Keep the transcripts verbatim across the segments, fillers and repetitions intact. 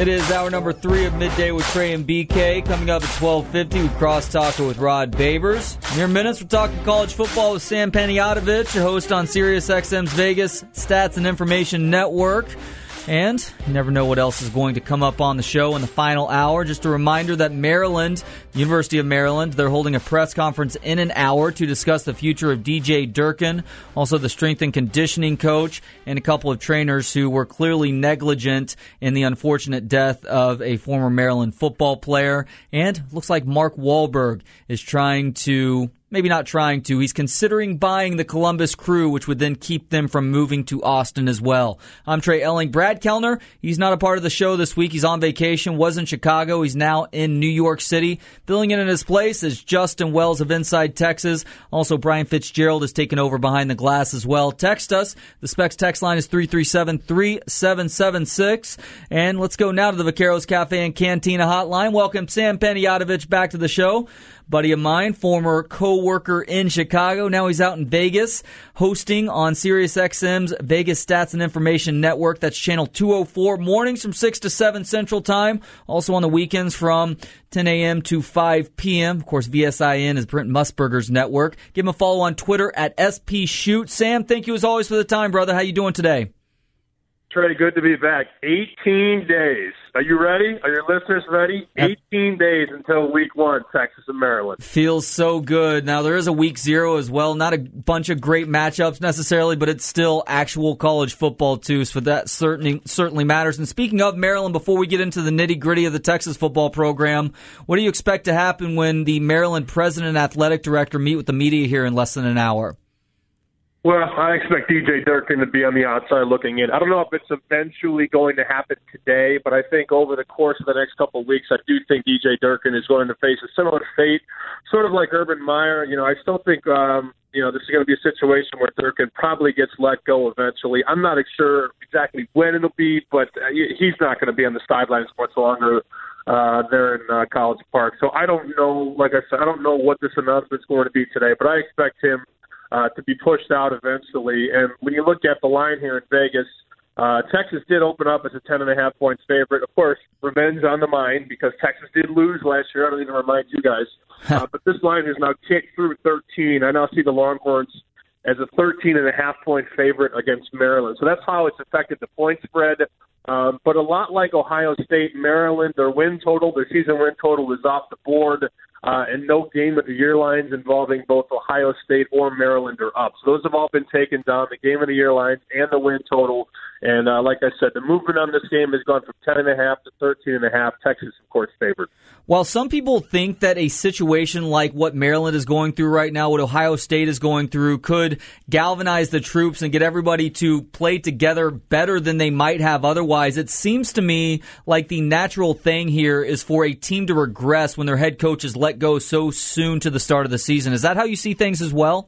It is hour number three of Midday with Trey and B K. Coming up at twelve fifty, we cross-talk with Rod Babers. In your minutes, we're talking college football with Sam Panayotovich, a host on SiriusXM's Vegas Stats and Information Network. And you never know what else is going to come up on the show in the final hour. Just a reminder that Maryland, University of Maryland, they're holding a press conference in an hour to discuss the future of D J Durkin, also the strength and conditioning coach, and a couple of trainers who were clearly negligent in the unfortunate death of a former Maryland football player. And looks like Mark Wahlberg is trying to... Maybe not trying to. He's considering buying the Columbus Crew, which would then keep them from moving to Austin as well. I'm Trey Elling. Brad Kellner, he's not a part of the show this week. He's on vacation, was in Chicago. He's now in New York City. Filling in in his place is Justin Wells of Inside Texas. Also, Brian Fitzgerald is taking over behind the glass as well. Text us. The Specs text line is three three seven, three seven seven six. And let's go now to the Vaqueros Cafe and Cantina hotline. Welcome Sam Panayotovich back to the show. Buddy of mine, former co-worker in Chicago. Now he's out in Vegas hosting on SiriusXM's Vegas Stats and Information Network. That's channel two oh four, mornings from six to seven Central Time. Also on the weekends from ten a.m. to five p.m. Of course, V S I N is Brent Musburger's network. Give him a follow on Twitter at S P Shoot. Sam, thank you as always for the time, brother. How you doing today? Trey, good to be back. eighteen days. Are you ready? Are your listeners ready? eighteen days until week one, Texas and Maryland. Feels so good. Now, there is a week zero as well. Not a bunch of great matchups necessarily, but it's still actual college football, too, so that certainly, certainly matters. And speaking of Maryland, before we get into the nitty-gritty of the Texas football program, what do you expect to happen when the Maryland president and athletic director meet with the media here in less than an hour? Well, I expect D J Durkin to be on the outside looking in. I don't know if it's eventually going to happen today, but I think over the course of the next couple of weeks, I do think D J Durkin is going to face a similar fate, sort of like Urban Meyer. You know, I still think, um, you know, this is going to be a situation where Durkin probably gets let go eventually. I'm not sure exactly when it'll be, but he's not going to be on the sidelines much longer uh, there in uh, College Park. So I don't know, like I said, I don't know what this announcement's going to be today, but I expect him Uh, to be pushed out eventually. And when you look at the line here in Vegas, uh, Texas did open up as a ten and a half point favorite. Of course, revenge on the mind because Texas did lose last year. I don't need to remind you guys. Uh, but this line has now kicked through thirteen. I now see the Longhorns as a thirteen and a half point favorite against Maryland. So that's how it's affected the point spread. Um, but a lot like Ohio State, Maryland, their win total, their season win total is off the board. Uh, and no game of the year lines involving both Ohio State or Maryland are up. So those have all been taken down, the game of the year lines and the win total. And uh, like I said, the movement on this game has gone from ten and a half to thirteen and a half. Texas, of course, favored. While some people think that a situation like what Maryland is going through right now, what Ohio State is going through, could galvanize the troops and get everybody to play together better than they might have otherwise, it seems to me like the natural thing here is for a team to regress when their head coach is let go so soon to the start of the season. Is that how you see things as well?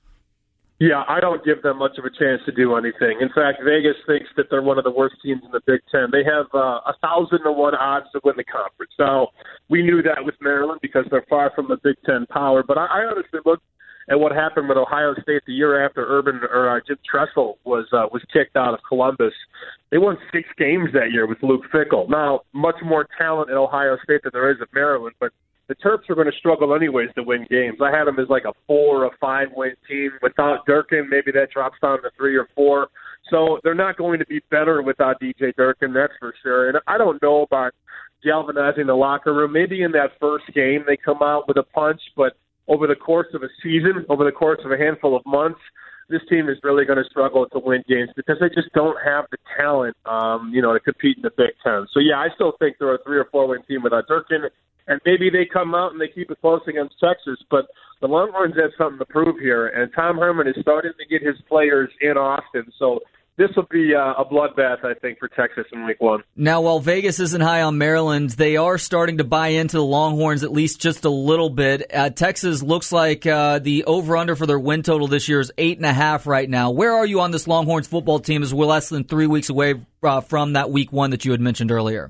Yeah, I don't give them much of a chance to do anything. In fact, Vegas thinks that they're one of the worst teams in the Big Ten. They have uh, a thousand to one odds to win the conference. Now, we knew that with Maryland because they're far from the Big Ten power. But I, I honestly look at what happened with Ohio State the year after Urban or uh, Jim Tressel was uh, was kicked out of Columbus. They won six games that year with Luke Fickell. Now, much more talent at Ohio State than there is at Maryland, but the Terps are going to struggle anyways to win games. I had them as like a four or a five win team. Without Durkin, maybe that drops down to three or four. So they're not going to be better without D J Durkin, that's for sure. And I don't know about galvanizing the locker room. Maybe in that first game they come out with a punch, but over the course of a season, over the course of a handful of months, this team is really going to struggle to win games because they just don't have the talent, um, you know, to compete in the Big Ten. So, yeah, I still think they're a three- or four-win team without Durkin, and maybe they come out and they keep it close against Texas, but the Longhorns have something to prove here, and Tom Herman is starting to get his players in Austin, so this will be uh, a bloodbath, I think, for Texas in week one. Now, while Vegas isn't high on Maryland, they are starting to buy into the Longhorns at least just a little bit. Uh, Texas looks like uh, the over-under for their win total this year is eight and a half right now. Where are you on this Longhorns football team as we're less than three weeks away uh, from that week one that you had mentioned earlier?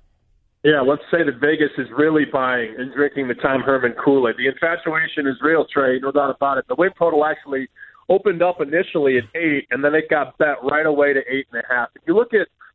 Yeah, let's say that Vegas is really buying and drinking the Tom Herman Kool-Aid. The infatuation is real, Trey, no doubt about it. The win total actually opened up initially at eight, and then it got bet right away to eight and a half. If you look at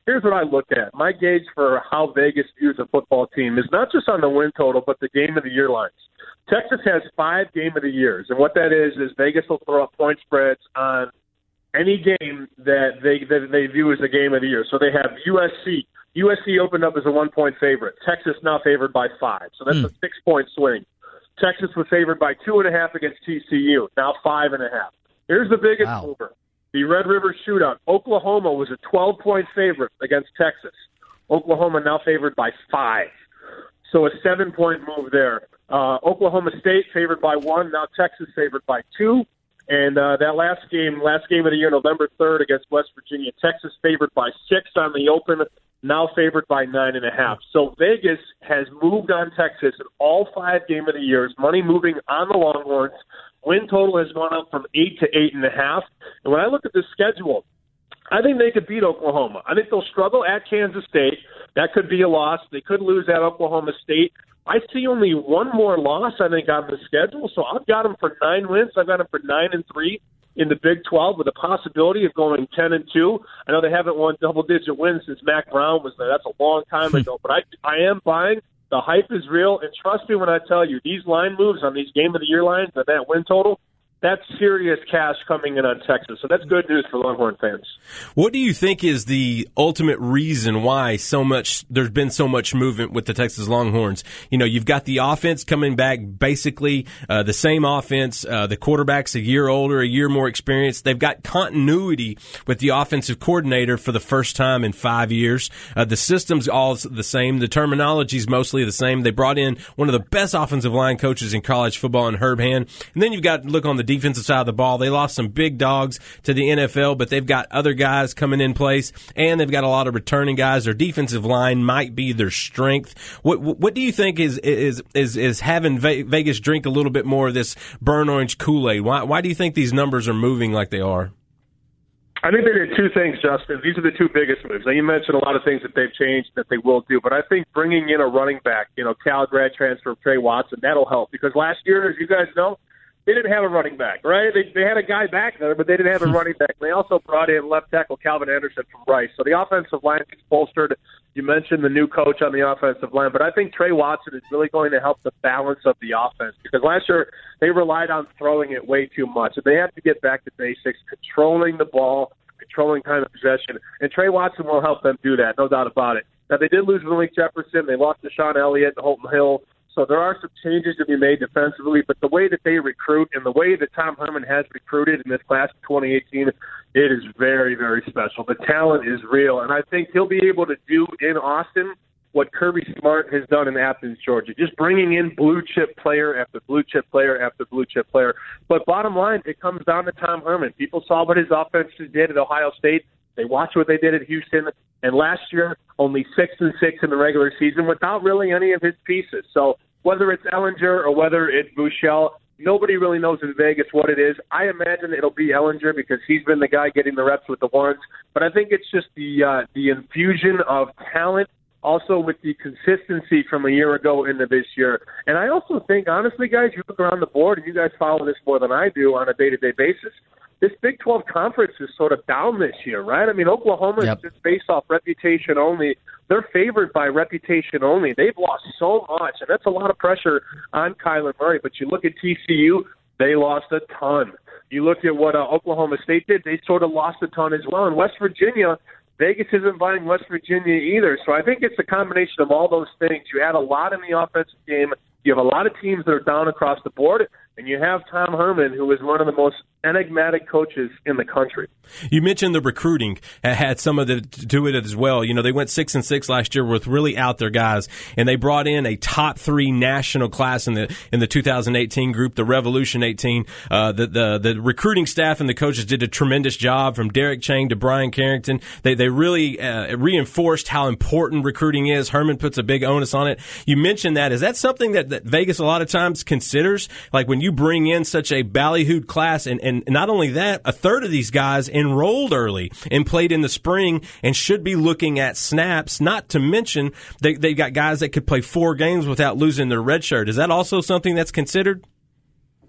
here's what I look at. My gauge for how Vegas views a football team is not just on the win total, but the game of the year lines. Texas has five game of the years, and what that is is Vegas will throw up point spreads on any game that they that they view as a game of the year. So they have U S C. U S C opened up as a one-point favorite. Texas now favored by five, so that's mm. a six-point swing. Texas was favored by two and a half against T C U, now five and a half. Here's the biggest wow. mover. The Red River Shootout. Oklahoma was a twelve-point favorite against Texas. Oklahoma now favored by five. So a seven-point move there. Uh, Oklahoma State favored by one. Now Texas favored by two. And uh, that last game, last game of the year, November third against West Virginia, Texas favored by six on the open, now favored by nine and a half. So Vegas has moved on Texas in all five game of the years. Money moving on the Longhorns. Win total has gone up from eight to eight and a half. And when I look at the schedule, I think they could beat Oklahoma. I think they'll struggle at Kansas State. That could be a loss. They could lose at Oklahoma State. I see only one more loss, I think, on the schedule. So I've got them for nine wins. I've got them for nine and three in the Big twelve with a possibility of going ten and two. I know they haven't won double-digit wins since Mac Brown was there. That's a long time ago. But I, I am buying. The hype is real. And trust me when I tell you, these line moves on these game of the year lines and that win total, that's serious cash coming in on Texas. So that's good news for Longhorn fans. What do you think is the ultimate reason why so much there's been so much movement with the Texas Longhorns? You know, you've got the offense coming back, basically uh, the same offense. Uh, the quarterback's a year older, a year more experienced. They've got continuity with the offensive coordinator for the first time in five years. Uh, the system's all the same. The terminology's mostly the same. They brought in one of the best offensive line coaches in college football in Herb Hand. And then you've got to look on the defensive side of the ball. They lost some big dogs to the N F L, but they've got other guys coming in place, and they've got a lot of returning guys. Their defensive line might be their strength. What what do you think is is is is having Vegas drink a little bit more of this burnt orange Kool-Aid? Why why do you think these numbers are moving like they are? I think they did two things, Justin. These are the two biggest moves. Now, you mentioned a lot of things that they've changed that they will do, but I think bringing in a running back, you know, Cal grad transfer of Trey Watson, that'll help because last year, as you guys know, they didn't have a running back, right? They they had a guy back there, but they didn't have a running back. They also brought in left tackle Calvin Anderson from Rice. So the offensive line is bolstered. You mentioned the new coach on the offensive line, but I think Trey Watson is really going to help the balance of the offense because last year they relied on throwing it way too much. And they have to get back to basics, controlling the ball, controlling time of possession. And Trey Watson will help them do that, no doubt about it. Now, they did lose Malik Jefferson. They lost Deshaun Elliott and Holton Hill. So there are some changes to be made defensively, but the way that they recruit and the way that Tom Herman has recruited in this class of twenty eighteen, it is very, very special. The talent is real, and I think he'll be able to do in Austin what Kirby Smart has done in Athens, Georgia, just bringing in blue-chip player after blue-chip player after blue-chip player. But bottom line, it comes down to Tom Herman. People saw what his offense did at Ohio State. They watched what they did at Houston. And last year, only six and six in the regular season without really any of his pieces. So whether it's Ellinger or whether it's Buechele, nobody really knows in Vegas what it is. I imagine it'll be Ellinger because he's been the guy getting the reps with the ones. But I think it's just the uh, the infusion of talent, also with the consistency from a year ago into this year. And I also think, honestly, guys, you look around the board, and you guys follow this more than I do on a day-to-day basis, this Big twelve conference is sort of down this year, right? I mean, Oklahoma yep. is just based off reputation only. They're favored by reputation only. They've lost so much, and that's a lot of pressure on Kyler Murray. But you look at T C U, they lost a ton. You look at what uh, Oklahoma State did, they sort of lost a ton as well. And West Virginia, Vegas isn't buying West Virginia either. So I think it's a combination of all those things. You add a lot in the offensive game. You have a lot of teams that are down across the board. And you have Tom Herman, who is one of the most enigmatic coaches in the country. You mentioned the recruiting had some of the to do it as well. You know, they went six and six last year with really out there guys, and they brought in a top three national class in the in the two thousand eighteen group, the Revolution eighteen. Uh, the the the recruiting staff and the coaches did a tremendous job, from Derek Chang to Brian Carrington. They they really uh, reinforced how important recruiting is. Herman puts a big onus on it. You mentioned that. Is that something that, that Vegas a lot of times considers? Like when you bring in such a ballyhooed class, and, and not only that, a third of these guys enrolled early and played in the spring and should be looking at snaps, not to mention they, they got guys that could play four games without losing their red shirt. Is that also something that's considered?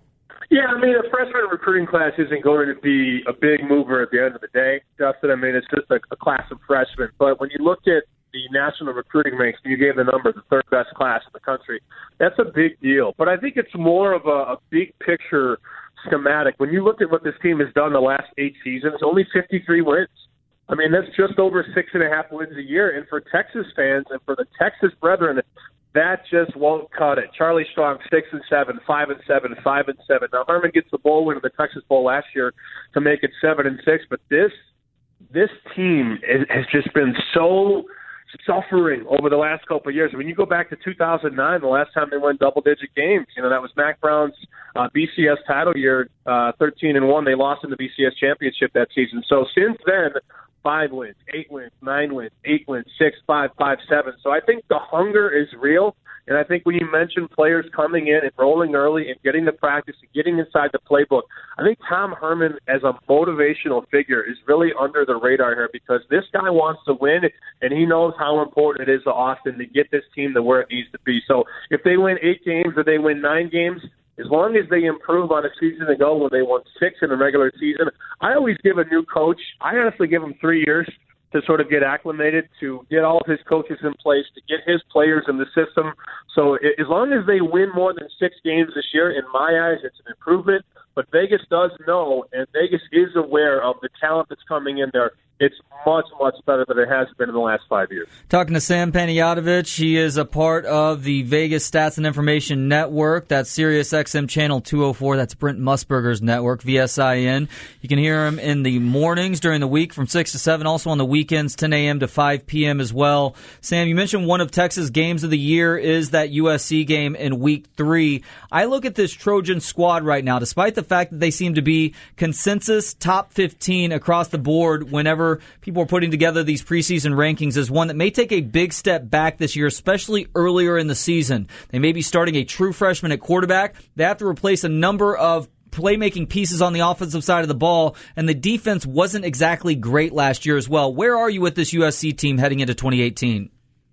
Yeah, I mean, a freshman recruiting class isn't going to be a big mover at the end of the day, Justin. I mean, it's just a, a class of freshmen. But when you look at the national recruiting ranks, you gave the number, the third best class in the country, that's a big deal. But I think it's more of a, a big picture schematic. When you look at what this team has done the last eight seasons, only fifty-three wins. I mean, that's just over six and a half wins a year. And for Texas fans and for the Texas brethren, that just won't cut it. Charlie Strong, six and seven, five and seven, five and seven. Now Herman gets the bowl win in the Texas Bowl last year to make it seven and six. But this this team is, has just been so suffering over the last couple of years. When you go back to two thousand nine, the last time they won double-digit games, you know, that was Mack Brown's uh, B C S title year, uh, thirteen and one. They lost in the B C S championship that season. So since then, five wins, eight wins, nine wins, eight wins, six, five, five, seven. So I think the hunger is real. And I think when you mention players coming in and rolling early and getting the practice and getting inside the playbook, I think Tom Herman as a motivational figure is really under the radar here because this guy wants to win and he knows how important it is to Austin to get this team to where it needs to be. So if they win eight games or they win nine games, as long as they improve on a season ago when they won six in a regular season, I always give a new coach, I honestly give him three years to sort of get acclimated, to get all of his coaches in place, to get his players in the system. So as long as they win more than six games this year, in my eyes, it's an improvement. But Vegas does know, and Vegas is aware of the talent that's coming in there. It's much, much better than it has been in the last five years. Talking to Sam Panayotovich, he is a part of the Vegas Stats and Information Network. That's Sirius X M Channel two oh four. That's Brent Musburger's network, V S I N. You can hear him in the mornings during the week from six to seven, also on the weekends, ten a.m. to five p.m. as well. Sam, you mentioned one of Texas' games of the year is that U S C game in week three. I look at this Trojan squad right now, despite the fact that they seem to be consensus top fifteen across the board whenever people are putting together these preseason rankings, as one that may take a big step back this year, especially earlier in the season. They may be starting a true freshman at quarterback. They have to replace a number of playmaking pieces on the offensive side of the ball, and the defense wasn't exactly great last year as well. Where are you with this U S C team heading into twenty eighteen?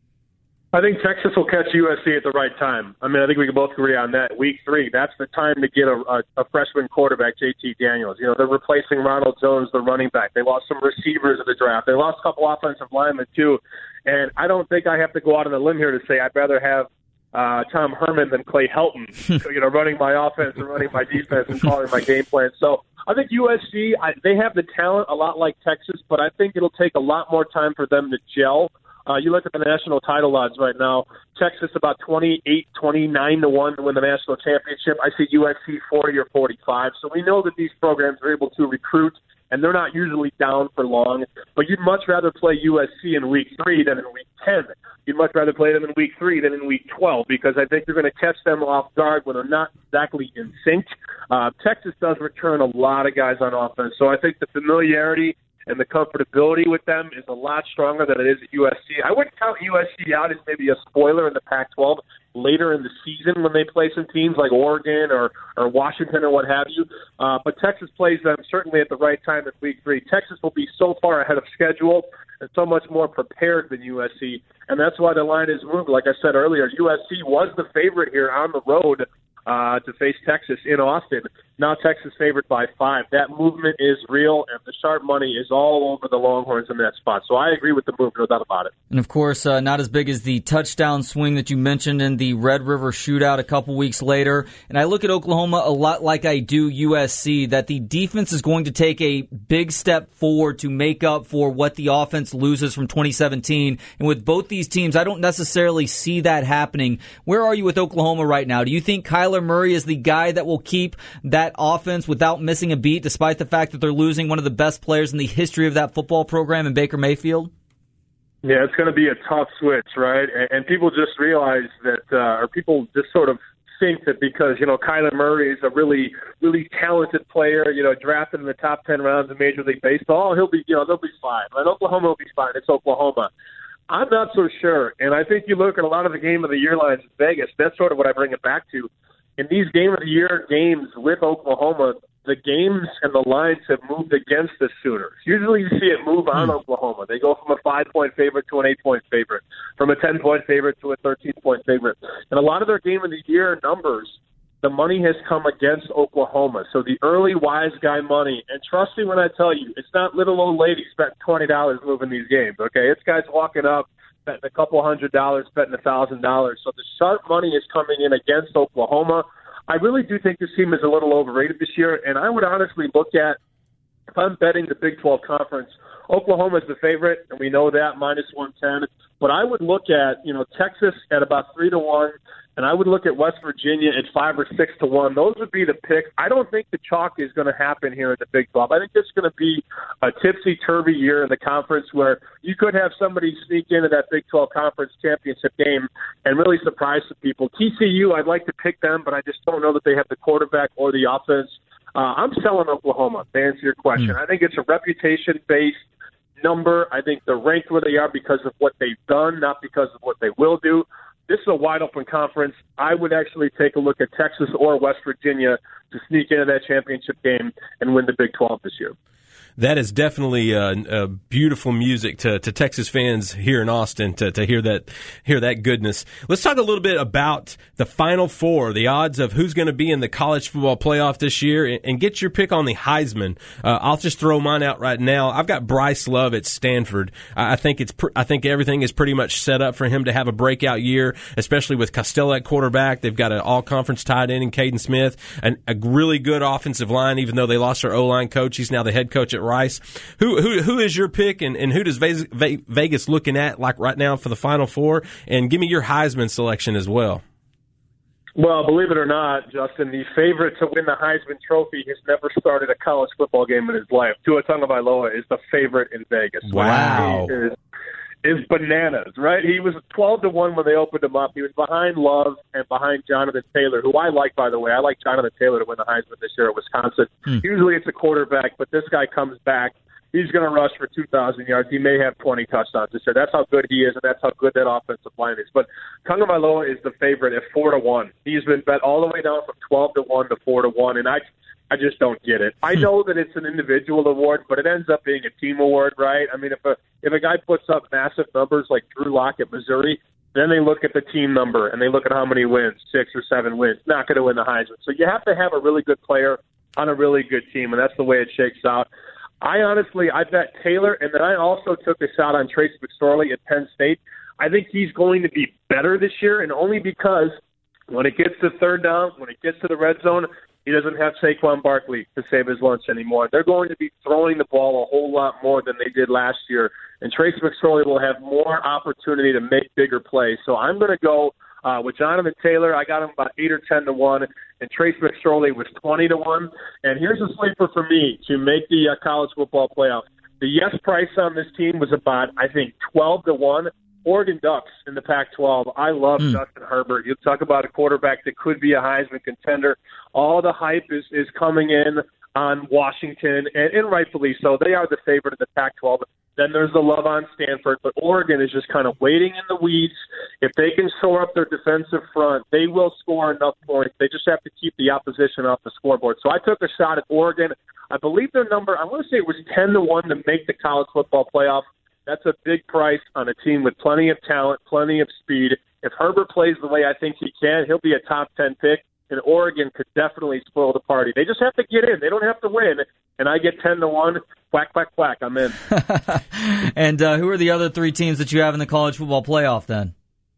I think Texas will catch U S C at the right time. I mean, I think we can both agree on that. Week three, that's the time to get a, a, a freshman quarterback, J T Daniels. You know, they're replacing Ronald Jones, the running back. They lost some receivers in the draft. They lost a couple offensive linemen, too. And I don't think I have to go out on a limb here to say I'd rather have uh, Tom Herman than Clay Helton, you know, running my offense and running my defense and calling my game plan. So I think U S C, I, they have the talent a lot like Texas, but I think it'll take a lot more time for them to gel. Uh, you look at the national title odds right now, Texas about twenty-eight, twenty-nine to one to win the national championship. I see U S C forty or forty-five. So we know that these programs are able to recruit, and they're not usually down for long. But you'd much rather play U S C in week three than in week ten. You'd much rather play them in week three than in week twelve because I think you're going to catch them off guard when they're not exactly in sync. Uh, Texas does return a lot of guys on offense. So I think the familiarity and the comfortability with them is a lot stronger than it is at U S C. I wouldn't count U S C out as maybe a spoiler in the Pac twelve later in the season when they play some teams like Oregon or, or Washington or what have you. Uh, but Texas plays them certainly at the right time in week three. Texas will be so far ahead of schedule and so much more prepared than U S C, and that's why the line is moved. Like I said earlier, U S C was the favorite here on the road uh, to face Texas in Austin. Now Texas favored by five. That movement is real, and the sharp money is all over the Longhorns in that spot. So I agree with the move, no doubt about it. And, of course, uh, not as big as the touchdown swing that you mentioned in the Red River shootout a couple weeks later. And I look at Oklahoma a lot like I do U S C, that the defense is going to take a big step forward to make up for what the offense loses from twenty seventeen. And with both these teams, I don't necessarily see that happening. Where are you with Oklahoma right now? Do you think Kyler Murray is the guy that will keep that offense without missing a beat, despite the fact that they're losing one of the best players in the history of that football program in Baker Mayfield? Yeah, it's going to be a tough switch, right? And, and people just realize that, uh, or people just sort of think that because, you know, Kyler Murray is a really, really talented player, you know, drafted in the top ten rounds in Major League Baseball, he'll be, you know, they'll be fine. And Oklahoma will be fine. It's Oklahoma. I'm not so sure. And I think you look at a lot of the game of the year lines in Vegas, that's sort of what I bring it back to. In these game of the year games with Oklahoma, the games and the lines have moved against the Sooners. Usually you see it move on mm. Oklahoma. They go from a five-point favorite to an eight-point favorite, from a ten-point favorite to a thirteen-point favorite. And a lot of their game of the year numbers the money has come against Oklahoma. So the early wise guy money, and trust me when I tell you, it's not little old ladies betting twenty dollars moving these games, okay? It's guys walking up, betting a couple hundred dollars, betting a thousand dollars. So the sharp money is coming in against Oklahoma. I really do think this team is a little overrated this year, and I would honestly look at, if I'm betting the Big twelve Conference, Oklahoma is the favorite, and we know that, minus one ten. But I would look at, you know, Texas at about three to one, and I would look at West Virginia at five or six to one. Those would be the picks. I don't think the chalk is going to happen here in the Big twelve. I think it's going to be a tipsy-turvy year in the conference where you could have somebody sneak into that Big twelve Conference championship game and really surprise some people. T C U, I'd like to pick them, but I just don't know that they have the quarterback or the offense. Uh, I'm selling Oklahoma, to answer your question. Mm. I think it's a reputation-based number. I think they're ranked where they are because of what they've done, not because of what they will do. This is a wide-open conference. I would actually take a look at Texas or West Virginia to sneak into that championship game and win the Big twelve this year. That is definitely uh, uh, beautiful music to, to Texas fans here in Austin to, to hear that hear that goodness. Let's talk a little bit about the Final Four, the odds of who's going to be in the college football playoff this year, and, and get your pick on the Heisman. Uh, I'll just throw mine out right now. I've got Bryce Love at Stanford. I, I think it's pr- I think everything is pretty much set up for him to have a breakout year, especially with Costello at quarterback. They've got an all-conference tight end in Caden Smith, and a really good offensive line. Even though they lost their O-line coach, he's now the head coach at Rice. Who who who is your pick, and, and who does Vegas looking at like right now for the Final Four? And give me your Heisman selection as well. Well, believe it or not, Justin, the favorite to win the Heisman Trophy has never started a college football game in his life. Tua Tagovailoa is the favorite in Vegas. Wow. He is, is bananas, right? He was twelve to one when they opened him up. He was behind Love and behind Jonathan Taylor, who I like, by the way. I like Jonathan Taylor to win the Heisman this year at Wisconsin. Hmm. Usually it's a quarterback, but this guy comes back. He's going to rush for two thousand yards. He may have twenty touchdowns this year. That's how good he is, and that's how good that offensive line is. But Tagovailoa is the favorite at four to one. He's been bet all the way down from twelve to one to four to one, and I I just don't get it. I know that it's an individual award, but it ends up being a team award, right? I mean, if a if a guy puts up massive numbers like Drew Lock at Missouri, then they look at the team number and they look at how many wins, six or seven wins. Not going to win the Heisman. So you have to have a really good player on a really good team, and that's the way it shakes out. I honestly, I bet Taylor, and then I also took a shot on Trace McSorley at Penn State. I think he's going to be better this year, and only because when it gets to third down, when it gets to the red zone, he doesn't have Saquon Barkley to save his lunch anymore. They're going to be throwing the ball a whole lot more than they did last year, and Trace McSorley will have more opportunity to make bigger plays. So I'm going to go uh, with Jonathan Taylor. I got him about eight or ten to one, and Trace McSorley was twenty to one. And here's a sleeper for me to make the uh, college football playoff. The yes price on this team was about, I think, twelve to one. Oregon Ducks in the Pac twelve. I love mm. Justin Herbert. You talk about a quarterback that could be a Heisman contender. All the hype is, is coming in on Washington, and, and rightfully so. They are the favorite in the Pac twelve. Then there's the love on Stanford, but Oregon is just kind of waiting in the weeds. If they can shore up their defensive front, they will score enough points. They just have to keep the opposition off the scoreboard. So I took a shot at Oregon. I believe their number, I want to say it was ten to one to make the college football playoff. That's a big price on a team with plenty of talent, plenty of speed. If Herbert plays the way I think he can, he'll be a top ten pick, and Oregon could definitely spoil the party. They just have to get in. They don't have to win, and I get ten to one. Quack, quack, quack. I'm in. And uh, who are the other three teams that you have in the college football playoff then?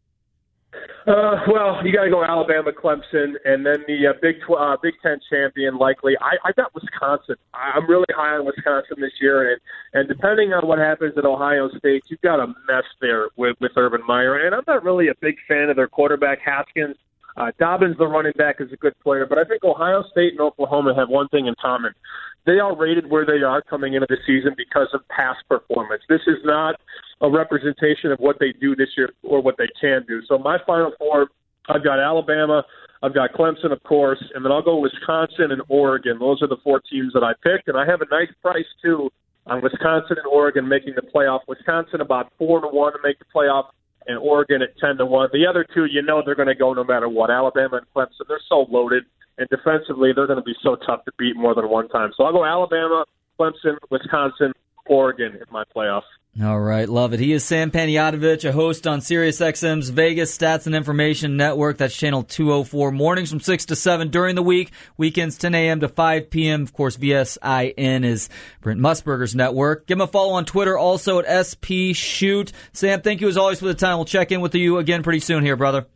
Uh, well, you got to go Alabama, Clemson, and then the uh, Big tw- uh, Big Ten champion likely. I, I got Wisconsin. I'm really high on Wisconsin this year, and, and depending on what happens at Ohio State, you've got a mess there with, with Urban Meyer. And I'm not really a big fan of their quarterback, Haskins. Uh, Dobbins, the running back, is a good player, but I think Ohio State and Oklahoma have one thing in common. They are rated where they are coming into the season because of past performance. This is not a representation of what they do this year or what they can do. So my Final Four, I've got Alabama, I've got Clemson, of course, and then I'll go Wisconsin and Oregon. Those are the four teams that I picked, and I have a nice price, too, on Wisconsin and Oregon making the playoff. Wisconsin about four to one to make the playoff, and Oregon at ten to one. The other two, you know they're going to go no matter what. Alabama and Clemson, they're so loaded, and defensively they're going to be so tough to beat more than one time. So I'll go Alabama, Clemson, Wisconsin, Oregon in my playoffs. All right, love it. He is Sam Panayotovich, a host on SiriusXM's Vegas Stats and Information Network. That's channel two oh four, mornings from six to seven during the week, weekends ten a.m. to five p.m. Of course, V S I N is Brent Musburger's network. Give him a follow on Twitter, also at S P Shoot. Sam, thank you as always for the time. We'll check in with you again pretty soon here, brother.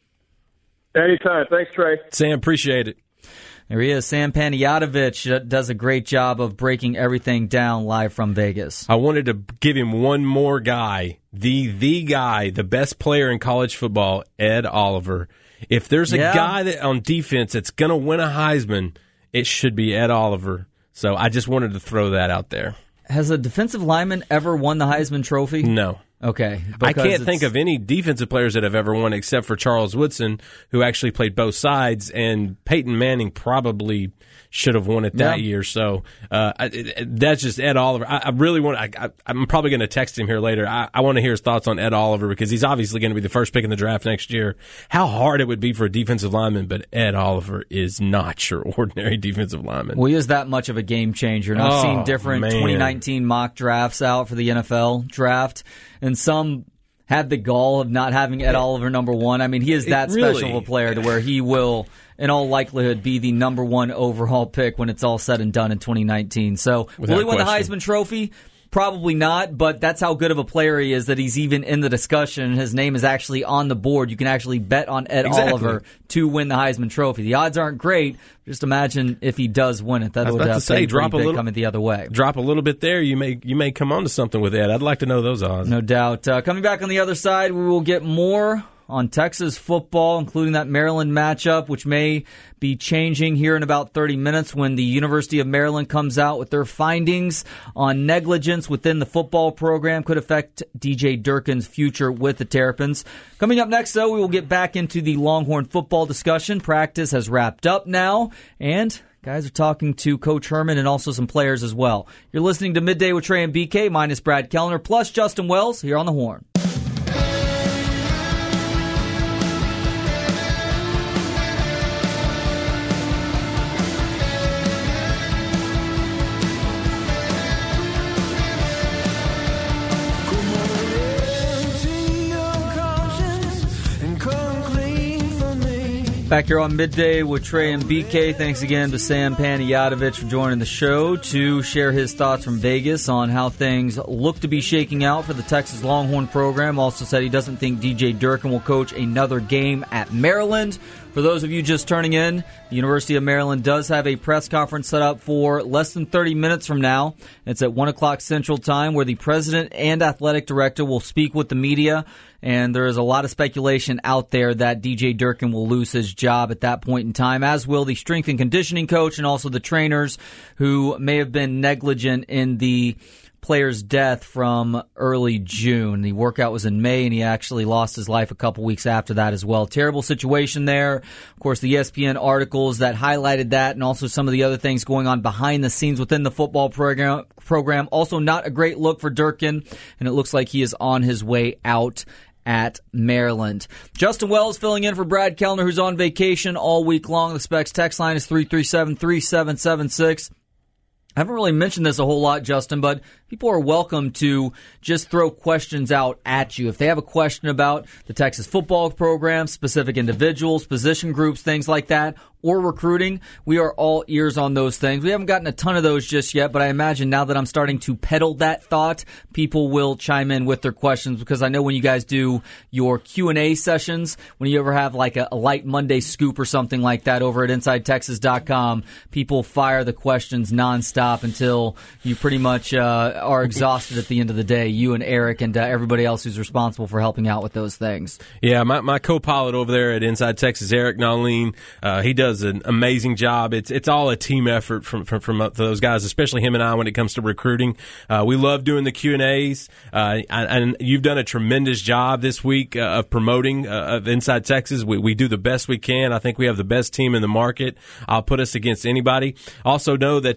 Anytime. Thanks, Trey. Sam, appreciate it. There he is. Sam Panayotovich does a great job of breaking everything down live from Vegas. I wanted to give him one more guy, the the guy, the best player in college football, Ed Oliver. If there's a yeah. guy that on defense that's going to win a Heisman, it should be Ed Oliver. So I just wanted to throw that out there. Has a defensive lineman ever won the Heisman Trophy? No. Okay. I can't think of any defensive players that have ever won except for Charles Woodson, who actually played both sides, and Peyton Manning probably should have won it that yeah. year. So uh, I, it, that's just Ed Oliver. I, I really want. I, I, I'm probably going to text him here later. I, I want to hear his thoughts on Ed Oliver because he's obviously going to be the first pick in the draft next year. How hard it would be for a defensive lineman, but Ed Oliver is not your ordinary defensive lineman. Well, he is that much of a game changer. And I've oh, seen different man. twenty nineteen mock drafts out for the N F L draft, and some had the gall of not having Ed Oliver number one. I mean, he is that really, special of a player to where he will, in all likelihood, be the number one overall pick when it's all said and done in twenty nineteen. So, Without will he win question. the Heisman Trophy? Probably not, but that's how good of a player he is that he's even in the discussion. His name is actually on the board. You can actually bet on Ed exactly. Oliver to win the Heisman Trophy. The odds aren't great. Just imagine if he does win it. That would uh, say, drop a little, coming the other way. Drop a little bit there. You may you may come on to something with Ed. I'd like to know those odds. No doubt. Uh, coming back on the other side, we will get more on Texas football, including that Maryland matchup, which may be changing here in about thirty minutes when the University of Maryland comes out with their findings on negligence within the football program. Could affect D J Durkin's future with the Terrapins. Coming up next, though, we will get back into the Longhorn football discussion. Practice has wrapped up now, and guys are talking to Coach Herman and also some players as well. You're listening to Midday with Trey and B K, minus Brad Kellner, plus Justin Wells here on the Horn. Back here on Midday with Trey and B K. Thanks again to Sam Panayotovich for joining the show to share his thoughts from Vegas on how things look to be shaking out for the Texas Longhorn program. Also said he doesn't think D J Durkin will coach another game at Maryland. For those of you just turning in, the University of Maryland does have a press conference set up for less than thirty minutes from now. It's at one o'clock Central Time, where the president and athletic director will speak with the media. And there is a lot of speculation out there that D J Durkin will lose his job at that point in time, as will the strength and conditioning coach and also the trainers who may have been negligent in the player's death from early June. The workout was in May, and he actually lost his life a couple weeks after that as well. Terrible situation there. Of course, the E S P N articles that highlighted that, and also some of the other things going on behind the scenes within the football program. Program also not a great look for Durkin, and it looks like he is on his way out at Maryland. Justin Wells filling in for Brad Kellner, who's on vacation all week long. The Specs text line is three three seven, three seven seven six. I haven't really mentioned this a whole lot, Justin, but people are welcome to just throw questions out at you. If they have a question about the Texas football program, specific individuals, position groups, things like that, or recruiting, we are all ears on those things. We haven't gotten a ton of those just yet, but I imagine now that I'm starting to peddle that thought, people will chime in with their questions, because I know when you guys do your Q and A sessions, when you ever have like a, a light Monday scoop or something like that over at inside texas dot com, people fire the questions nonstop until you pretty much uh, are exhausted at the end of the day, you and Eric and uh, everybody else who's responsible for helping out with those things. Yeah, my, my co-pilot over there at Inside Texas, Eric Nalin, uh, he does an amazing job. It's it's all a team effort from from, from uh, those guys, especially him and I when it comes to recruiting. Uh, we love doing the Q and A's, uh, and you've done a tremendous job this week uh, of promoting uh, of Inside Texas. We, we do the best we can. I think we have the best team in the market. I'll put us against anybody. Also know that uh, Inside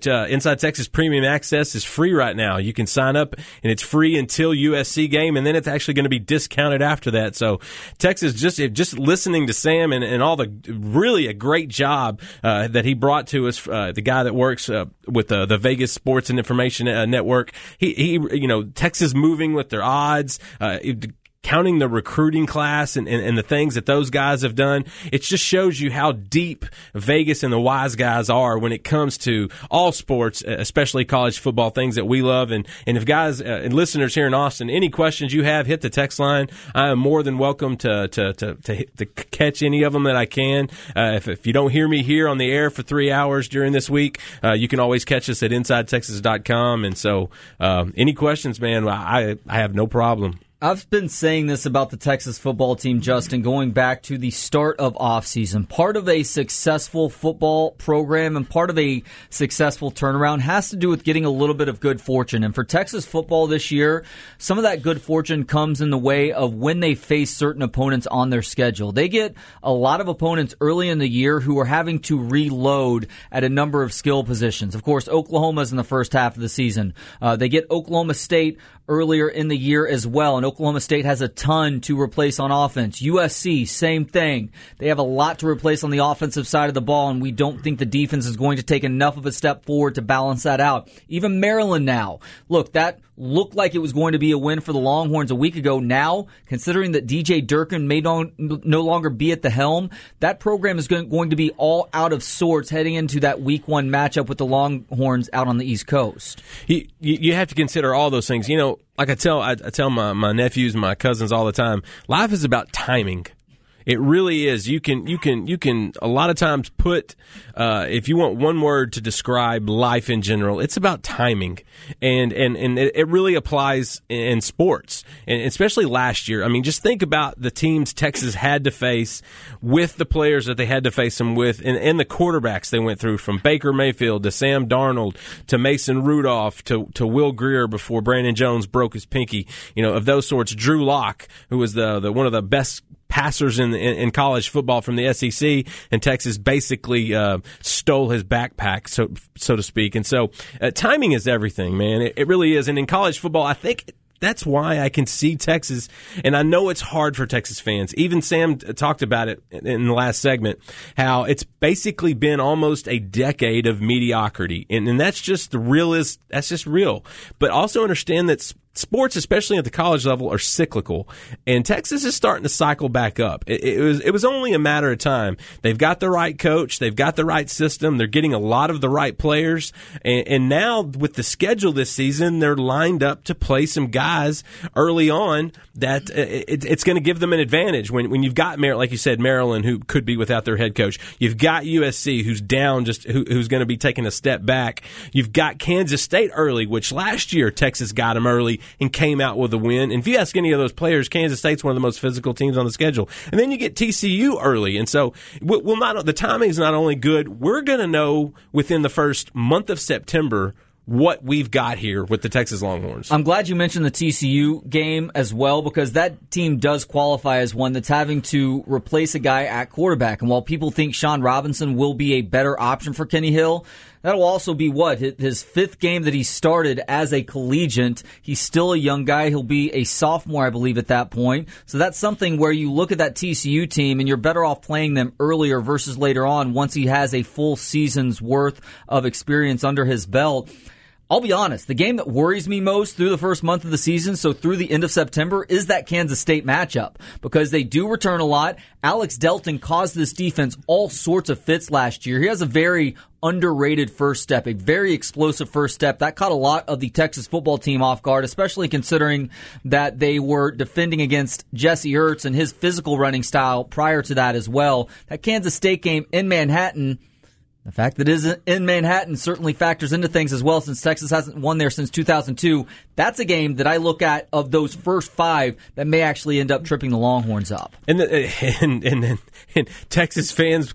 Inside Texas Premium Access is free right now. You can sign up, and it's free until U S C game, and then it's actually going to be discounted after that. So Texas, just just listening to Sam and, and all the really a great job uh, that he brought to us, uh, the guy that works uh, with uh, the Vegas Sports and Information uh, Network. He, he, you know, Texas moving with their odds. Uh, it, counting the recruiting class and, and, and the things that those guys have done, it just shows you how deep Vegas and the wise guys are when it comes to all sports, especially college football, things that we love. And, and if guys uh, and listeners here in Austin, any questions you have, hit the text line. I am more than welcome to to to, to, to catch any of them that I can. Uh, if, if you don't hear me here on the air for three hours during this week, uh, you can always catch us at inside texas dot com. And so um, any questions, man, I, I have no problem. I've been saying this about the Texas football team, Justin, going back to the start of offseason. Part of a successful football program and part of a successful turnaround has to do with getting a little bit of good fortune. And for Texas football this year, some of that good fortune comes in the way of when they face certain opponents on their schedule. They get a lot of opponents early in the year who are having to reload at a number of skill positions. Of course, Oklahoma's in the first half of the season. Uh, they get Oklahoma State earlier in the year as well, and Oklahoma State has a ton to replace on offense. U S C, same thing. They have a lot to replace on the offensive side of the ball, and we don't think the defense is going to take enough of a step forward to balance that out. Even Maryland now. Look, that looked like it was going to be a win for the Longhorns a week ago. Now, considering that D J Durkin may no, no longer be at the helm, that program is going to be all out of sorts heading into that week one matchup with the Longhorns out on the East Coast. You, you have to consider all those things. You know, like I tell I, I tell my, my nephews and my cousins all the time, life is about timing. It really is. You can, you can, you can. A lot of times, put uh, if you want one word to describe life in general, it's about timing, and and and it, it really applies in sports, and especially last year. I mean, just think about the teams Texas had to face with the players that they had to face them with, and, and the quarterbacks they went through, from Baker Mayfield to Sam Darnold to Mason Rudolph to to Will Grier before Brandon Jones broke his pinky. You know, of those sorts, Drew Lock, who was the the one of the best passers in, in in college football from the S E C, and Texas basically uh, stole his backpack, so so to speak. And so uh, timing is everything, man. It, it really is. And in college football, I think that's why I can see Texas, and I know it's hard for Texas fans. Even Sam talked about it in the last segment, how it's basically been almost a decade of mediocrity, and, and that's just the realist. That's just real. But also understand that sports, especially at the college level, are cyclical, and Texas is starting to cycle back up. It, it was it was only a matter of time. They've got the right coach, they've got the right system, they're getting a lot of the right players, and, and now with the schedule this season, they're lined up to play some guys early on that it, it's going to give them an advantage. When when you've got, like you said, Maryland, who could be without their head coach, you've got U S C, who's down, just who, who's going to be taking a step back. You've got Kansas State early, which last year Texas got them early and came out with a win. And if you ask any of those players, Kansas State's one of the most physical teams on the schedule. And then you get T C U early. And so we'll not, the timing is not only good, we're going to know within the first month of September what we've got here with the Texas Longhorns. I'm glad you mentioned the T C U game as well, because that team does qualify as one that's having to replace a guy at quarterback. And while people think Sean Robinson will be a better option for Kenny Hill, that'll also be what? His fifth game that he started as a collegiate. He's still a young guy. He'll be a sophomore, I believe, at that point. So that's something where you look at that T C U team and you're better off playing them earlier versus later on once he has a full season's worth of experience under his belt. I'll be honest, the game that worries me most through the first month of the season, so through the end of September, is that Kansas State matchup, because they do return a lot. Alex Delton caused this defense all sorts of fits last year. He has a very underrated first step, a very explosive first step. That caught a lot of the Texas football team off guard, especially considering that they were defending against Jesse Ertz and his physical running style prior to that as well. That Kansas State game in Manhattan, the fact that it is in Manhattan certainly factors into things as well, since Texas hasn't won there since two thousand two. That's a game that I look at of those first five that may actually end up tripping the Longhorns up. And, the, and, and, and Texas fans can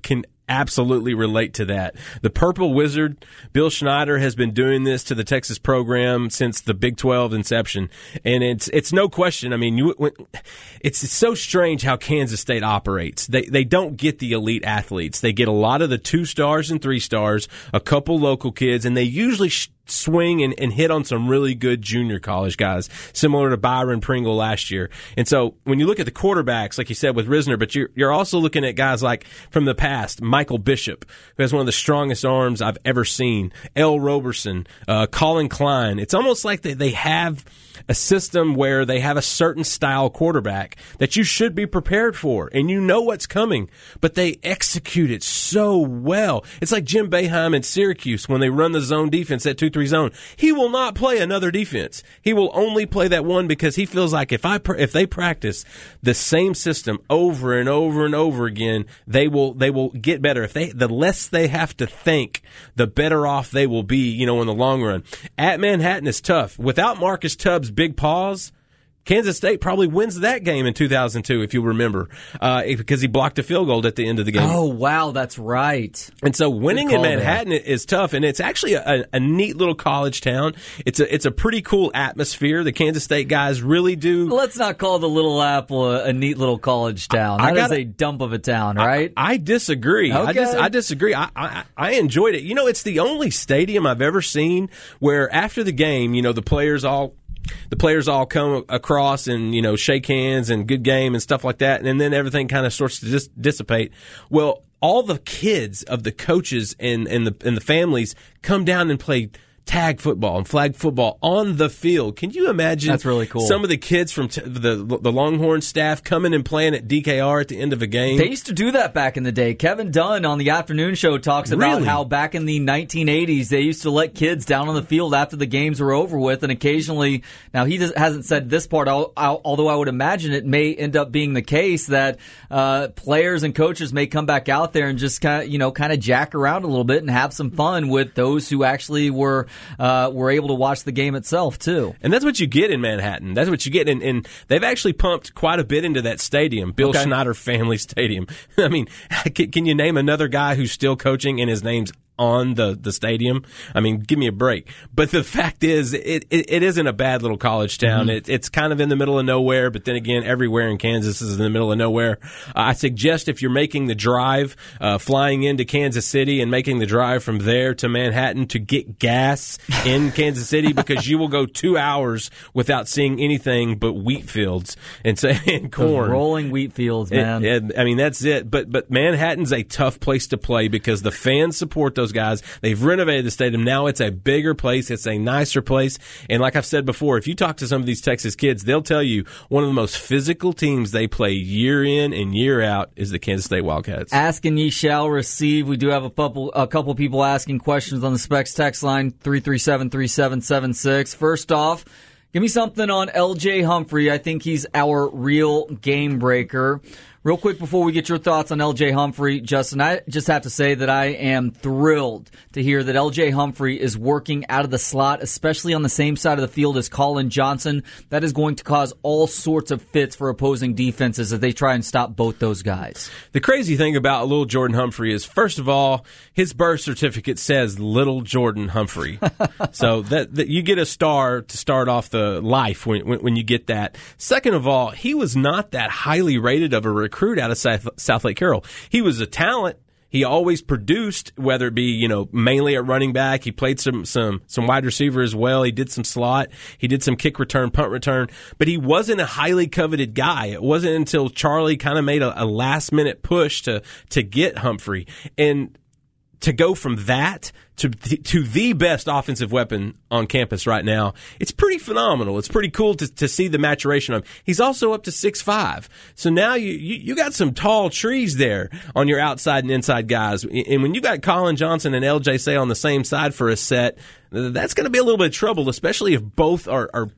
absolutely relate to that. The Purple Wizard, Bill Schneider, has been doing this to the Texas program since the Big twelve inception, and it's it's no question. I mean, you, when, it's, it's so strange how Kansas State operates. They they don't get the elite athletes. They get a lot of the two stars and three stars, a couple local kids, and they usually sh- swing and, and hit on some really good junior college guys, similar to Byron Pringle last year. And so when you look at the quarterbacks, like you said with Risner, but you're, you're also looking at guys like from the past, Michael Bishop, who has one of the strongest arms I've ever seen, L. Roberson, uh, Colin Klein. It's almost like they, they have a system where they have a certain style quarterback that you should be prepared for, and you know what's coming, but they execute it so well. It's like Jim Boeheim in Syracuse when they run the zone defense at two three zone. He will not play another defense. He will only play that one because he feels like if I if they practice the same system over and over and over again, they will they will get better. If they the less they have to think, the better off they will be, you know, in the long run. At Manhattan is tough. Without Marcus Tubbs' big paws, Kansas State probably wins that game in two thousand two, if you remember, uh, because he blocked a field goal at the end of the game. Oh, wow, that's right. And so winning in Manhattan there. is tough, and it's actually a, a neat little college town. It's a it's a pretty cool atmosphere. The Kansas State guys really do. Let's not call the Little Apple a, a neat little college town. That gotta, is a dump of a town, right? I, I disagree. Okay. I, dis, I disagree. I, I I enjoyed it. You know, it's the only stadium I've ever seen where after the game, you know, the players all. The players all come across and, you know, shake hands and good game and stuff like that, and then everything kind of starts to dis- dissipate. Well, all the kids of the coaches and, and the and the families come down and play tag football and flag football on the field. Can you imagine? That's really cool. Some of the kids from t- the the Longhorn staff coming and playing at D K R at the end of a game. They used to do that back in the day. Kevin Dunn on the afternoon show talks about really? how back in the nineteen eighties they used to let kids down on the field after the games were over with, and occasionally, now he does, hasn't said this part, although I would imagine it may end up being the case that uh, players and coaches may come back out there and just kind of, you know, kind of jack around a little bit and have some fun with those who actually were Uh, were able to watch the game itself, too. And that's what you get in Manhattan. That's what you get. And, and they've actually pumped quite a bit into that stadium, Bill okay. Schneider Family Stadium. I mean, can, can you name another guy who's still coaching and his name's on the, the stadium? I mean, give me a break. But the fact is, it, it, it isn't a bad little college town. Mm-hmm. It, it's kind of in the middle of nowhere, but then again, everywhere in Kansas is in the middle of nowhere. Uh, I suggest if you're making the drive, uh, flying into Kansas City and making the drive from there to Manhattan to get gas in Kansas City, because you will go two hours without seeing anything but wheat fields and, say, and corn. Those rolling wheat fields, man. It, it, I mean, that's it. But, but Manhattan's a tough place to play because the fans support those guys. They've renovated the stadium. Now it's a bigger place. It's a nicer place. And like I've said before, if you talk to some of these Texas kids, they'll tell you one of the most physical teams they play year in and year out is the Kansas State Wildcats. Ask and ye shall receive. We do have a couple, a couple people asking questions on the Specs text line, three three seven, three seven seven six. First off, give me something on L J Humphrey. I think he's our real game breaker. Real quick before we get your thoughts on L J Humphrey, Justin, I just have to say that I am thrilled to hear that L J Humphrey is working out of the slot, especially on the same side of the field as Colin Johnson. That is going to cause all sorts of fits for opposing defenses as they try and stop both those guys. The crazy thing about little Jordan Humphrey is, first of all, his birth certificate says little Jordan Humphrey. So that, that you get a star to start off the life when, when, when you get that. Second of all, he was not that highly rated of a recruit out of South, South Lake Carroll. He was a talent. He always produced, whether it be, you know, mainly at running back. He played some some some wide receiver as well. He did some slot. He did some kick return, punt return. But he wasn't a highly coveted guy. It wasn't until Charlie kind of made a, a last minute push to to get Humphrey. And to go from that to to the best offensive weapon on campus right now, it's pretty phenomenal. It's pretty cool to, to see the maturation of him. He's also up to six five. So now you, you, you got some tall trees there on your outside and inside guys. And when you got Colin Johnson and L J Say on the same side for a set, that's going to be a little bit of trouble, especially if both are, are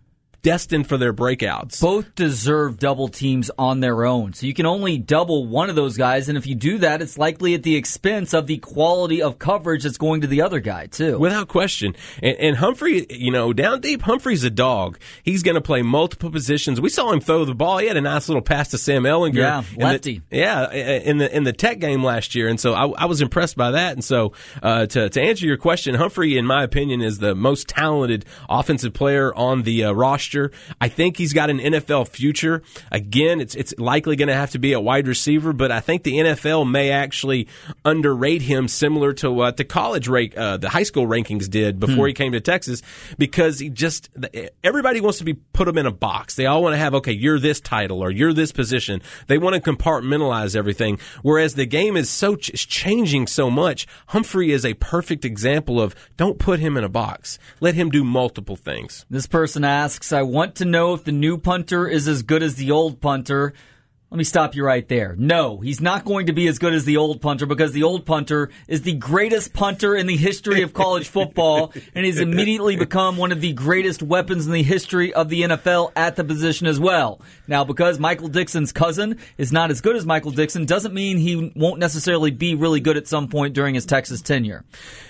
destined for their breakouts. Both deserve double teams on their own. So you can only double one of those guys, and if you do that, it's likely at the expense of the quality of coverage that's going to the other guy, too. Without question. And, and Humphrey, you know, down deep, Humphrey's a dog. He's going to play multiple positions. We saw him throw the ball. He had a nice little pass to Sam Ehlinger. Yeah, lefty. The, yeah, in the in the Tech game last year. And so I, I was impressed by that. And so uh, to, to answer your question, Humphrey, in my opinion, is the most talented offensive player on the uh, roster. I think he's got an N F L future. Again, it's it's likely going to have to be a wide receiver, but I think the N F L may actually underrate him similar to what the college rate, uh, the high school rankings did before hmm. he came to Texas, because he just, everybody wants to be put him in a box. They all want to have, okay, you're this title or you're this position. They want to compartmentalize everything, whereas the game is so is changing so much. Humphrey is a perfect example of don't put him in a box. Let him do multiple things. This person asks, I want to know if the new punter is as good as the old punter. Let me stop you right there. No, he's not going to be as good as the old punter, because the old punter is the greatest punter in the history of college football, and he's immediately become one of the greatest weapons in the history of the N F L at the position as well. Now, because Michael Dixon's cousin is not as good as Michael Dixon doesn't mean he won't necessarily be really good at some point during his Texas tenure.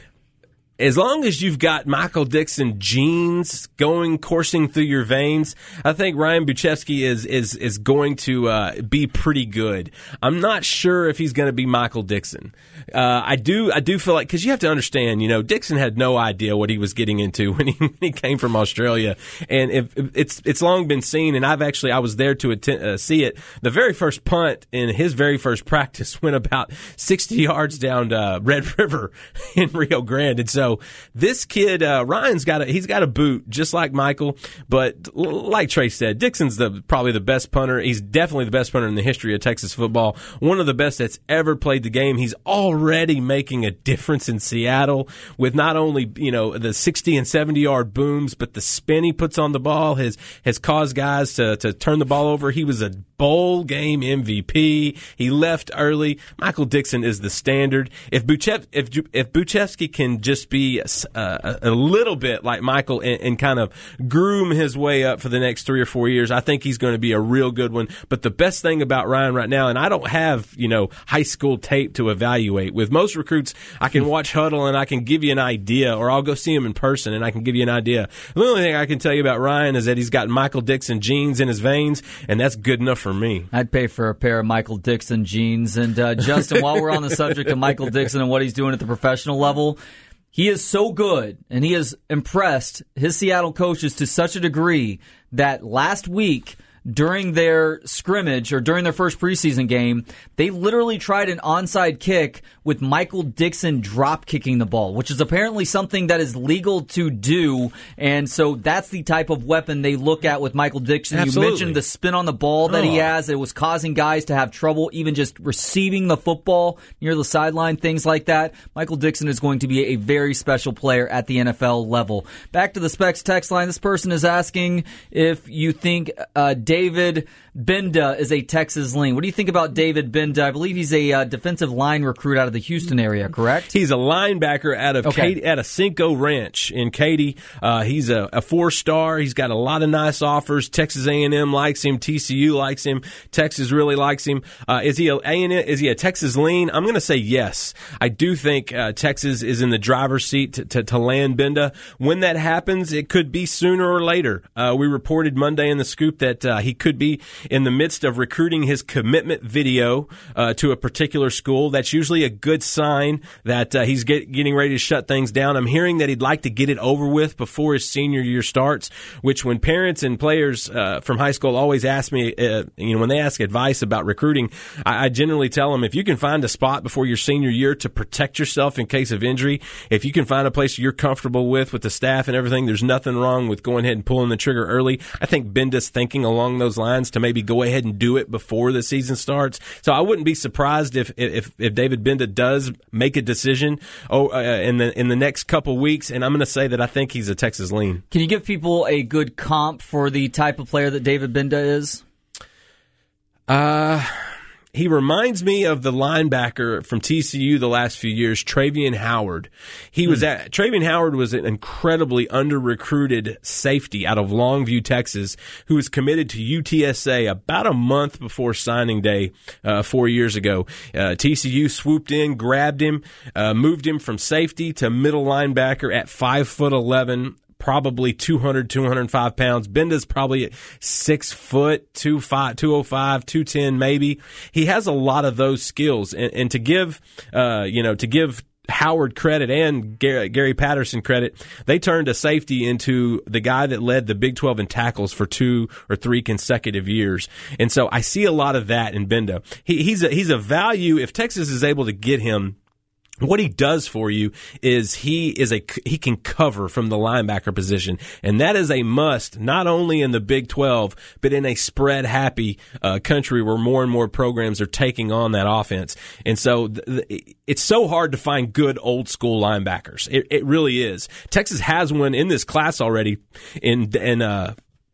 As long as you've got Michael Dixon genes going, coursing through your veins, I think Ryan Buchevsky is is is going to uh, be pretty good. I'm not sure if he's going to be Michael Dixon. Uh, I do I do feel like, because you have to understand, you know, Dixon had no idea what he was getting into when he, when he came from Australia, and if, if it's it's long been seen, and I've actually I was there to attend, uh, see it. The very first punt in his very first practice went about sixty yards down uh, Red River in Rio Grande, and so. So this kid, uh, Ryan's got a, he's got a boot just like Michael, but like Trey said, Dixon's the probably the best punter. He's definitely the best punter in the history of Texas football. One of the best that's ever played the game. He's already making a difference in Seattle with not only, you know, the sixty and seventy yard booms, but the spin he puts on the ball has has caused guys to to turn the ball over. He was a bowl game M V P. He left early. Michael Dixon is the standard. If Buchev, if if Buchevsky can just be a, a little bit like Michael and, and kind of groom his way up for the next three or four years, I think he's going to be a real good one. But the best thing about Ryan right now, and I don't have, you know, high school tape to evaluate. With most recruits, I can watch Huddle and I can give you an idea, or I'll go see him in person and I can give you an idea. The only thing I can tell you about Ryan is that he's got Michael Dixon genes in his veins, and that's good enough for me. I'd pay for a pair of Michael Dixon jeans. And uh, Justin, while we're on the subject of Michael Dixon and what he's doing at the professional level, he is so good, and he has impressed his Seattle coaches to such a degree that last week, during their scrimmage or during their first preseason game, they literally tried an onside kick with Michael Dixon drop kicking the ball, which is apparently something that is legal to do. And so that's the type of weapon they look at with Michael Dixon. Absolutely. You mentioned the spin on the ball that oh. he has. It was causing guys to have trouble even just receiving the football near the sideline, things like that. Michael Dixon is going to be a very special player at the N F L level. Back to the Specs text line. This person is asking if you think uh, David Benda is a Texas lean. What do you think about David Benda? I believe he's a uh, defensive line recruit out of the Houston area, correct? He's a linebacker out of okay. Katy, out of Cinco Ranch in Katy. Uh, he's a, a four-star. He's got a lot of nice offers. Texas A and M likes him. T C U likes him. Texas really likes him. Uh, is he a A and M? Is he a Texas lean? I'm going to say yes. I do think uh, Texas is in the driver's seat to, to, to land Benda. When that happens, it could be sooner or later. Uh, we reported Monday in the Scoop that uh, he could be in the midst of recruiting his commitment video uh, to a particular school. That's usually a good sign that uh, he's get, getting ready to shut things down. I'm hearing that he'd like to get it over with before his senior year starts, which when parents and players uh, from high school always ask me, uh, you know, when they ask advice about recruiting, I, I generally tell them, if you can find a spot before your senior year to protect yourself in case of injury, if you can find a place you're comfortable with, with the staff and everything, there's nothing wrong with going ahead and pulling the trigger early. I think Benda's thinking along those lines to maybe go ahead and do it before the season starts. So I wouldn't be surprised if if, if David Benda does make a decision oh, uh, in the in the next couple weeks, and I'm going to say that I think he's a Texas lean. Can you give people a good comp for the type of player that David Benda is? Uh he reminds me of the linebacker from T C U the last few years, Travian Howard. He hmm. was at Travian Howard was an incredibly under-recruited safety out of Longview, Texas, who was committed to U T S A about a month before signing day uh, four years ago. Uh, T C U swooped in, grabbed him, uh, moved him from safety to middle linebacker at five foot eleven. Probably two hundred, two hundred five pounds. Benda's probably at six foot, two oh five, two ten maybe. He has a lot of those skills. And, and to give, uh, you know, to give Howard credit and Gary, Gary Patterson credit, they turned a safety into the guy that led the Big twelve in tackles for two or three consecutive years. And so I see a lot of that in Benda. He, he's a, he's a value if Texas is able to get him. What he does for you is he is a he can cover from the linebacker position, and that is a must not only in the Big twelve but in a spread happy uh, country where more and more programs are taking on that offense. And so th- th- it's so hard to find good old school linebackers. It, it really is. Texas has one in this class already in in uh,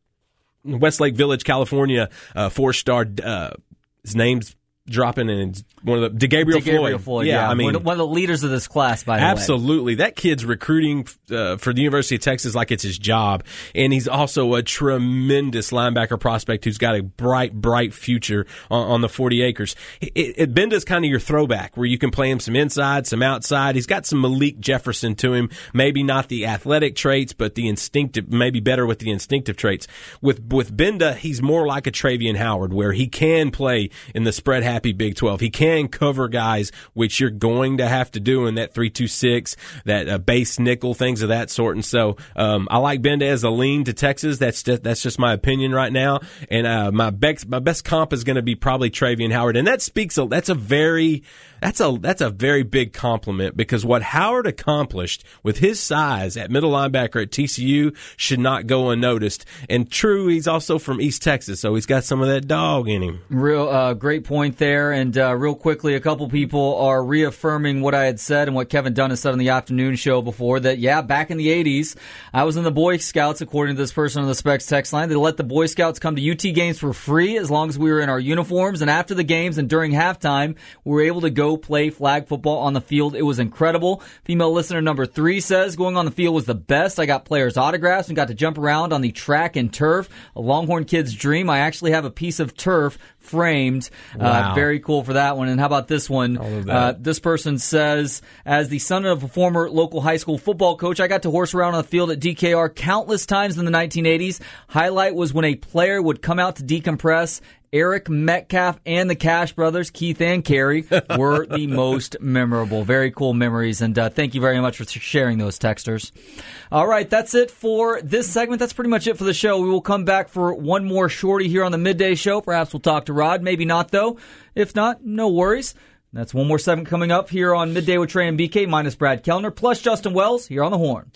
Westlake Village, California. Uh, four star. Uh, his name's dropping in one of the DeGabriel, DeGabriel Floyd. Floyd. Yeah, yeah, I mean one of the leaders of this class, by the absolutely. way. That kid's recruiting uh, for the University of Texas like it's his job, and he's also a tremendous linebacker prospect who's got a bright, bright future on, on the forty acres. It, it, Benda's kind of your throwback, where you can play him some inside, some outside. He's got some Malik Jefferson to him. Maybe not the athletic traits, but the instinctive. Maybe better with the instinctive traits. With with Benda, he's more like a Travian Howard, where he can play in the spread happy Big twelve. He can cover guys, which you're going to have to do in that three two six, that uh, base nickel, things of that sort. And so um, I like Benda as a lean to Texas. That's just, that's just my opinion right now. And uh, my best my best comp is going to be probably Travian Howard, and that speaks. A, that's a very that's a that's a very big compliment, because what Howard accomplished with his size at middle linebacker at T C U should not go unnoticed. And true, he's also from East Texas, so he's got some of that dog in him. Real uh, great point there. And uh, real quickly, a couple people are reaffirming what I had said and what Kevin Dunn has said on the afternoon show before, that, yeah, back in the eighties, I was in the Boy Scouts, according to this person on the Specs text line. They let the Boy Scouts come to U T games for free as long as we were in our uniforms. And after the games and during halftime, we were able to go play flag football on the field. It was incredible. Female listener number three says, going on the field was the best. I got players' autographs and got to jump around on the track and turf. A Longhorn kid's dream. I actually have a piece of turf framed. Wow. Uh, very cool for that one. And how about this one? Uh, this person says, as the son of a former local high school football coach, I got to horse around on the field at D K R countless times in the nineteen eighties. Highlight was when a player would come out to decompress. Eric Metcalf and the Cash brothers, Keith and Carrie, were the most memorable. Very cool memories, and uh, thank you very much for sharing those, texters. All right, that's it for this segment. That's pretty much it for the show. We will come back for one more shorty here on the midday show. Perhaps we'll talk to Rod. Maybe not, though. If not, no worries. That's one more segment coming up here on Midday with Trey and B K, minus Brad Kellner, plus Justin Wells here on the Horn.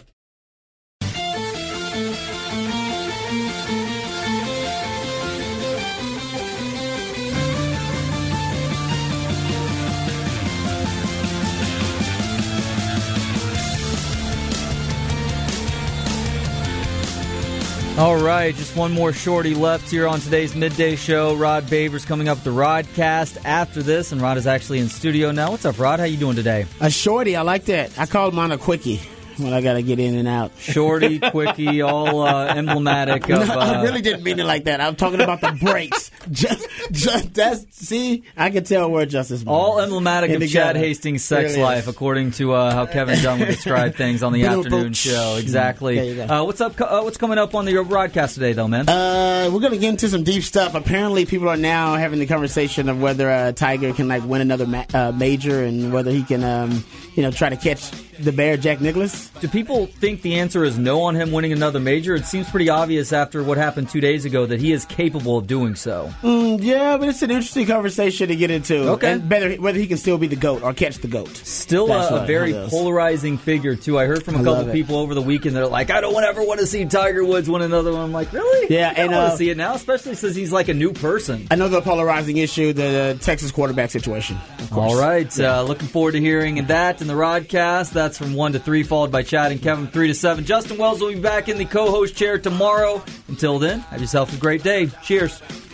All right, just one more shorty left here on today's midday show. Rod Babers coming up with the Rodcast after this, and Rod is actually in studio now. What's up, Rod? How you doing today? A shorty, I like that. I called mine a quickie when I got to get in and out. Shorty, quickie, all uh, emblematic of... No, uh, I really didn't mean it like that. I'm talking about the breaks. just, just that's see, I can tell where Justice Means. All emblematic of Chad together. Hastings' sex really life, according to uh, how Kevin Dunn would describe things on the afternoon show. Exactly. There you go. Uh, what's up? Uh, what's coming up on the broadcast today, though, man? Uh, we're gonna get into some deep stuff. Apparently, people are now having the conversation of whether uh, Tiger can like win another ma- uh, major and whether he can, um, you know, try to catch the bear, Jack Nicklaus. Do people think the answer is no on him winning another major? It seems pretty obvious after what happened two days ago that he is capable of doing so. Mm, yeah, but it's an interesting conversation to get into. Okay. And better, whether he can still be the GOAT or catch the GOAT. Still a, a very polarizing figure, too. I heard from a I couple people over the weekend that are like, I don't ever want to see Tiger Woods win another one. I'm like, really? Yeah, I and don't want uh, to see it now, especially since he's like a new person. Another polarizing issue, the uh, Texas quarterback situation. Of course. All right. Yeah. Uh, looking forward to hearing that in the Rodcast. That's from one to three, followed by Chad and Kevin, three to seven. Justin Wells will be back in the co-host chair tomorrow. Until then, have yourself a great day. Cheers.